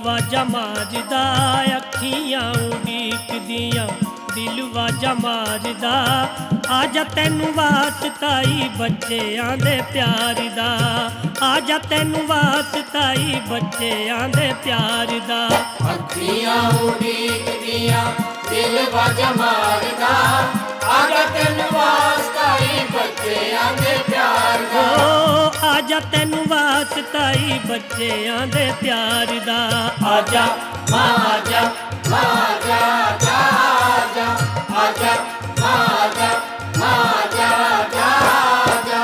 ਵਾਜਾ ਮਾਰਦਾ, ਅੱਖੀਆਂ ਉਡੀਕਦੀਆਂ ਦਿਲ ਵਾਜਾ ਮਾਰਦਾ। ਆਜਾ ਤੈਨੂੰ ਵਾਸਤਾਈ ਬੱਚਿਆਂ ਦੇ ਪਿਆਰ ਦਾ, ਆਜਾ ਤੈਨੂੰ ਵਾਸਤਾਈ ਬੱਚਿਆਂ ਦੇ ਪਿਆਰ ਦਾ। ਅੱਖੀਆਂ ਉਡੀਕਦੀਆਂ ਦਿਲ ਵਾਜਾ ਮਾਰਦਾ, ਆਜਾ ਤੈਨੂੰ ਵਾਸਤਾਈ ਬੱਚਿਆਂ ਦੇ ਪਿਆਰ ਦਾ। ਓ ਆਜਾ ਤੈਨੂੰ ਵਾਸਤਾਈ ਬੱਚਿਆਂ ਦੇ ਪਿਆਰ ਦਾ। ਆਜਾ ਆਜਾ ਆਜਾ ਆਜਾ ਆਜਾ ਆਜਾ ਆਜਾ ਆਜਾ।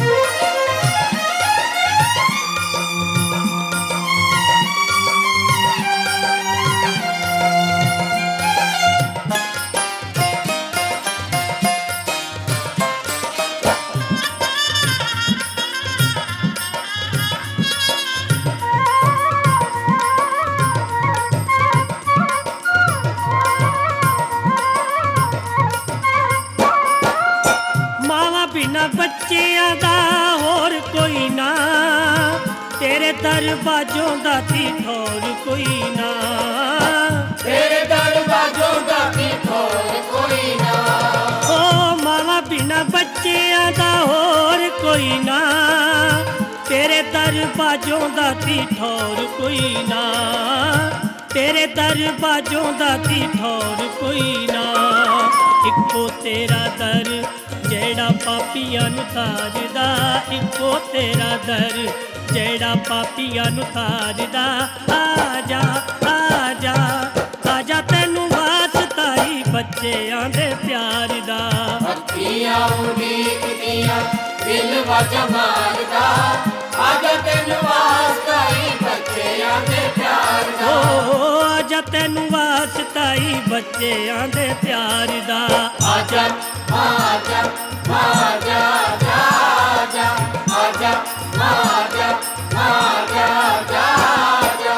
ਬਿਨਾ ਬੱਚਿਆਂ ਦਾ ਹੋਰ ਕੋਈ ਨਾ, ਤੇਰੇ ਦਰਵਾਜ਼ੋਂ ਦਾ ਠੋਰ ਕੋਈ ਨਾ, ਤੇਰੇ ਦਰਵਾਜ਼ੋਂ ਦਾ ਠੋਰ ਕੋਈ ਨਾ। ਓ ਮਾਵਾ ਬਿਨਾ ਬੱਚਿਆਂ ਦਾ ਹੋਰ ਕੋਈ ਨਾ, ਤੇਰੇ ਦਰਵਾਜ਼ੋਂ ਦਾ ਠੋਰ ਕੋਈ ਨਾ, ਤੇਰੇ ਦਰਵਾਜ਼ੋਂ ਦਾ ਠੋਰ ਕੋਈ ਨਾ। ਇੱਕੋ ਤੇਰਾ ਦਰ ਜਿਹੜਾ ਪਾਪੀਆਂ ਨੂੰ ਤਾਰਦਾ, ਇੱਕੋ ਤੇਰਾ ਦਰ ਜਿਹੜਾ ਪਾਪੀਆਂ ਨੂੰ ਤਾਰਦਾ। ਆਜਾ ਆਜਾ ਆਜਾ ਤੈਨੂੰ ਵਾਸਤਾਈ ਬੱਚਿਆਂ ਦੇ ਪਿਆਰ ਦਾ। ਅੱਖੀਆਂ ਉਡੀਕਦੀਆਂ ਦਿਲ ਵਾਜਾ ਮਾਰਦਾ, ਆਜਾ ਤੈਨੂੰ ਵਾਸਤਾਈ ਬੱਚਿਆਂ ਦੇ ਪਿਆਰ ਦਾ। ਓ ਆਜਾ ਤੈਨੂੰ ਵਾਸਤਾਈ ਬੱਚਿਆਂ ਦੇ ਪਿਆਰ ਦਾ। ਆਜਾ ਆਜਾ ਆਜਾ ਆਜਾ ਆਜਾ ਆਜਾ ਆਜਾ ਆਜਾ।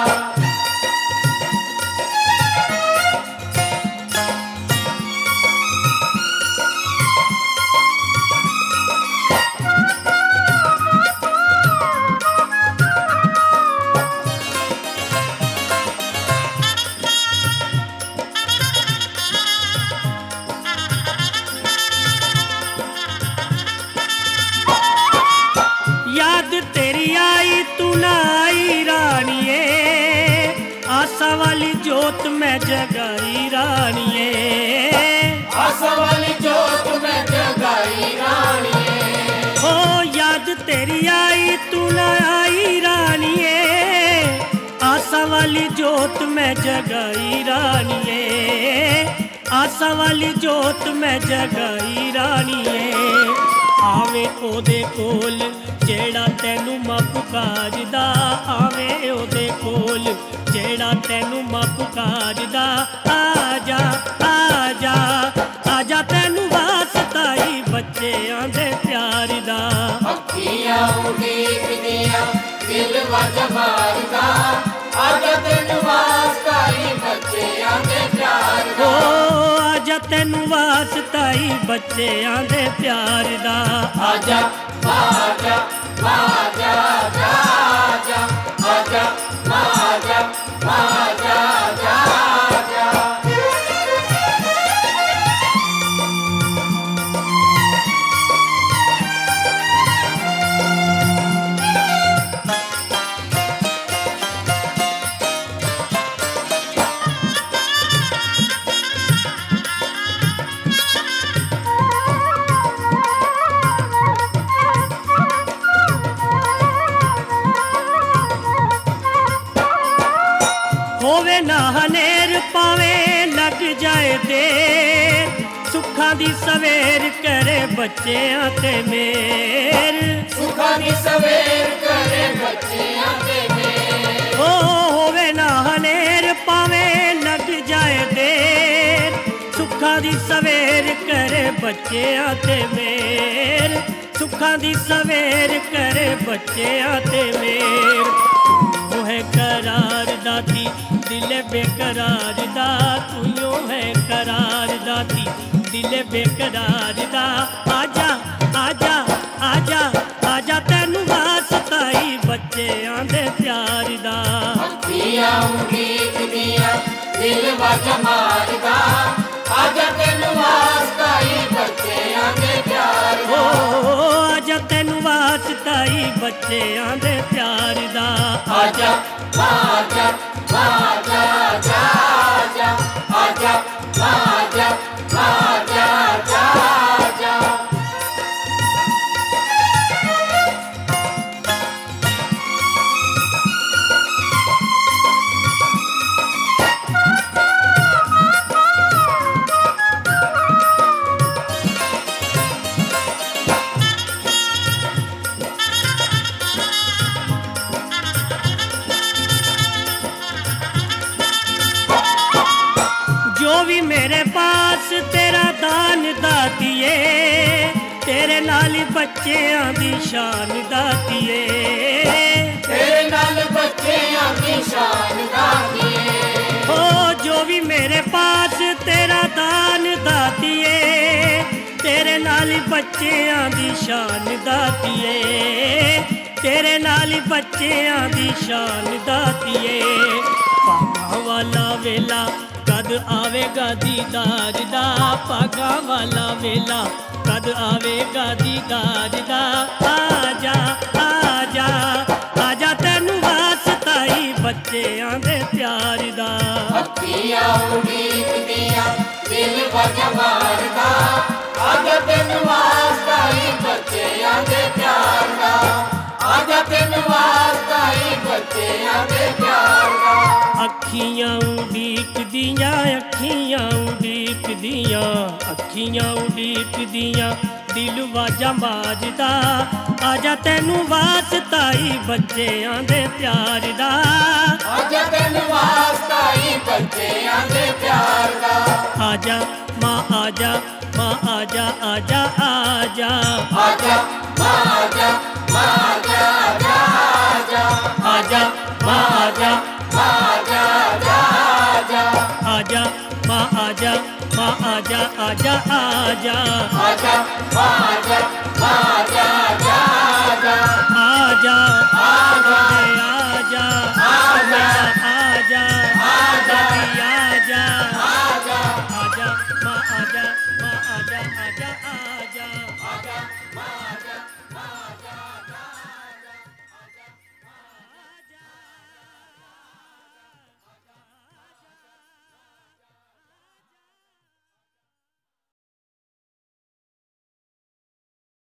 याद तेरी आई तू ना आई रानिए, आशा वाली जोत मैं जगाई रानिए, आशा वाली जोत मैं जगाई रानिए। ओ याद तेरी आई तू ना आई रानिए, आशा वाली जोत मैं जगाई रानिए, आशा वाली जोत मैं जगाई रानिए। आवे ओदे कोल ਜਿਹੜਾ ਤੈਨੂੰ ਮਾਂ ਪੁਕਾਰਦਾ, ਆਵੇ ਉਹਦੇ ਕੋਲ ਜਿਹੜਾ ਤੈਨੂੰ ਮਾਂ ਪੁਕਾਰਦਾ। ਆਜਾ ਆਜਾ ਆਜਾ ਤੈਨੂੰ ਵਾਸਤਾਈ ਬੱਚਿਆਂ ਦੇ ਪਿਆਰ ਦਾ। ਅੱਖੀਆਂ ਉਡੀਕਦੀਆਂ ਦਿਲ ਵਾਜਾ ਮਾਰਦਾ, ਆਜਾ ਤੈਨੂੰ ਵਾਸਤਾਈ ਬੱਚਿਆਂ ਦੇ ਪਿਆਰ ਦਾ। ਓ ਆਜਾ ਤੈਨੂੰ ਵਾਸਤਾਈ ਬੱਚਿਆਂ ਦੇ ਪਿਆਰ ਦਾ। ਆਜਾ ਆਜਾ ਆਜਾ ਆਜਾ ਆਜਾ ਆਜਾ ਆਜਾ ਆਜਾ। ਹੋਵੇ ਨਾ ਹਨੇਰ ਪਾਵੇ ਲੱਗ ਜਾਏ ਦੇਰ, ਸੁੱਖਾਂ ਦੀ ਸਵੇਰ ਕਰੇ ਬੱਚਿਆਂ ਤੇ ਮੇਰ, ਸੁੱਖਾਂ ਦੀ ਸਵੇਰ ਕਰੇ ਬੱਚਿਆਂ ਤੇ ਮੇਰ। ਓ ਹੋਵੇ ਨਾ ਹਨੇਰ ਪਾਵੇ ਲੱਗ ਜਾਏ ਦੇਰ, ਸੁੱਖਾਂ ਦੀ ਸਵੇਰ ਕਰੇ ਬੱਚਿਆਂ ਤੇ ਮੇਰ, ਸੁੱਖਾਂ ਦੀ ਸਵੇਰ ਕਰੇ ਬੱਚਿਆਂ ਤੇ ਮੇਰ। ਤੂੰ ਹੈ करार दाती दिल बेकरार दा, तू है करार दाती दिल बेकरार दा। आजा आजा आजा आजा तैनू वास्ताई बच्चेआं दे प्यार दा। ਅੱਖੀਆਂ ਉਡੀਕਦੀਆਂ ਦਿਲ ਵੱਜ ਮਾਰਦਾ ਆਜਾ ਤੈਨੂੰ ਵਾਸਤਾ ਈ ਬੱਚਿਆਂ ਦੇ ਪਿਆਰ ਦਾ ਆਜਾ ਤੈਨੂੰ ਵਾਸਤਾ ਈ ਬੱਚਿਆਂ ਦੇ ਪਿਆਰ ਦਾ ਆਜਾ ਆਜਾ ਆਜਾ ਆਜਾ ਆਜਾ ਆਜਾ ਆਜਾ ਆਜਾ जो भी मेरे पास तेरा दान दातिए तेरे नाल बच्चियां दी शान दातिए तेरे नाल बच्चियां दी शान दातिए ओ जो भी मेरे पास तेरा दान दातिए तेरे नाल बच्चियां दी शान दातिए तेरे नाल बच्चियां दी शान दातिए पागा वाला वेला कद आवेगा दीदार दा पागा वाला वेला कद आवेगा दीदार दा आजा आजा आजा तैनू वास्ता ही बच्चियां दे प्यार दा ਅੱਖੀਆਂ ਉਡੀਕਦੀਆਂ ਦਿਲ ਵੱਜ ਮਾਰਦਾ ਆਜਾ ਤੈਨੂੰ ਵਾਸਤਾ ਈ ਬੱਚਿਆਂ ਦੇ ਪਿਆਰ ਦਾ ਆਜਾ ਤੈਨੂੰ ਵਾਸਤਾ ਈ ਬੱਚਿਆਂ ਦੇ ਪਿਆਰ ਦਾ ਅੱਖੀਆਂ ਉਡੀਕਦੀਆਂ ਅੱਖੀਆਂ ਉਡੀਕਦੀਆਂ ਅੱਖੀਆਂ ਉਡੀਕਦੀਆਂ ਦਿਲ ਵਾਜਾਂ ਬਾਜਦਾ ਆਜਾ ਤੈਨੂੰ ਵਾਸਤਾ ਈ ਬੱਚਿਆਂ ਦੇ ਪਿਆਰ ਦਾ ਆਜਾ ਤੈਨੂੰ ਵਾਸਤਾ ਈ ਬੱਚਿਆਂ ਦੇ ਪਿਆਰ ਦਾ ਆਜਾ ਮਾਂ ਆਜਾ ਮਾਂ ਆਜਾ ਆਜਾ ਆਜਾ ਆਜਾ ਆਜਾ ਆਜਾ ਆਜਾ ਆਜਾ ਮਾਂ ਆਜਾ ਆਜਾ ਆਜਾ ਆਜਾ ਮਾਂ ਆਜਾ ਮਾਂ ਆਜਾ ਆਜਾ ਆਜਾ ਆਜਾ ਆਜਾ